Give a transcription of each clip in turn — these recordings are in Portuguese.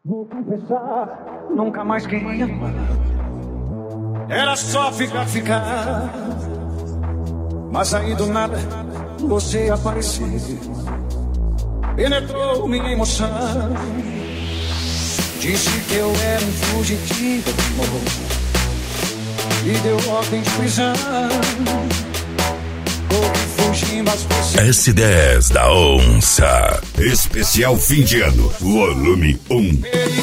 Vou confessar, nunca mais queria amar. Era só ficar. Mas aí do nada, você apareceu. Penetrou minha emoção. Disse que eu era um fugitivo de amor. E deu ordem de prisão. Fugir, mas você... S10 da Onça. Especial fim de ano, volume 1.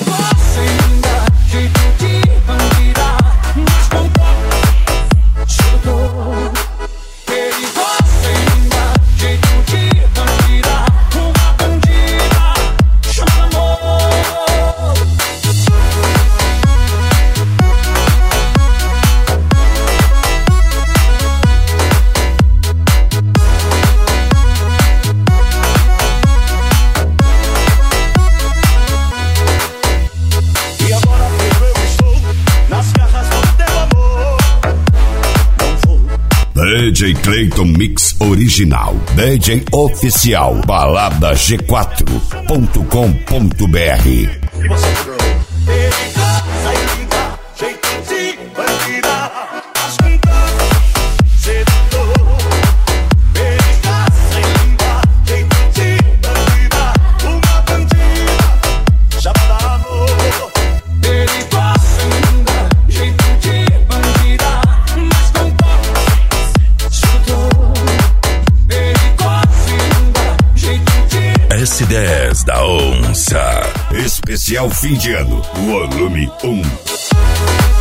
DJ Clayton Mix Original, DJ Oficial, baladaG4.com.br. S10 da Onça. Especial fim de ano, volume 1.